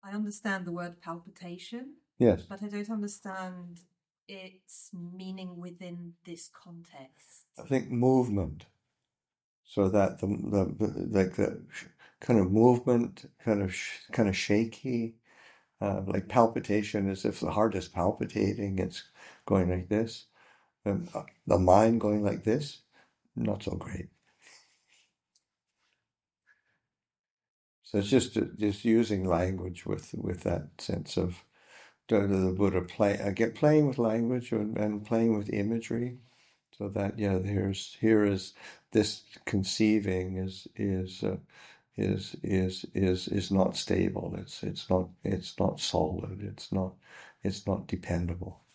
I understand the word palpitation. Yes. But I don't understand its meaning within this context. I think movement. So that the kind of movement, kind of shaky, like palpitation, as if the heart is palpitating. It's going like this. The mind going like this, not so great. So it's just using language with that sense of the Buddha playing with language and playing with imagery, so that here is this conceiving is not stable. It's not solid. It's not dependable.